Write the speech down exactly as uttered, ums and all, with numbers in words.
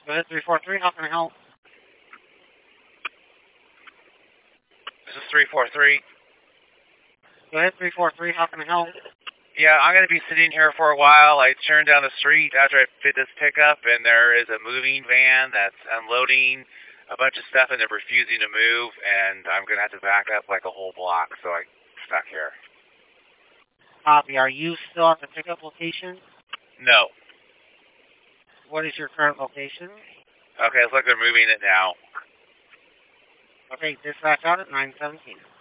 Go ahead, three four three, how can I help? This is three four three. Go ahead, three four three, how can I help? Yeah, I'm going to be sitting here for a while. I turned down the street after I fit this pickup, and there is a moving van that's unloading a bunch of stuff, and they're refusing to move, and I'm going to have to back up like a whole block, so I'm stuck here. Copy. Are you still at the pickup location? No. What is your current location? Okay, it's like they're moving it now. Okay, dispatch out at nine seventeen.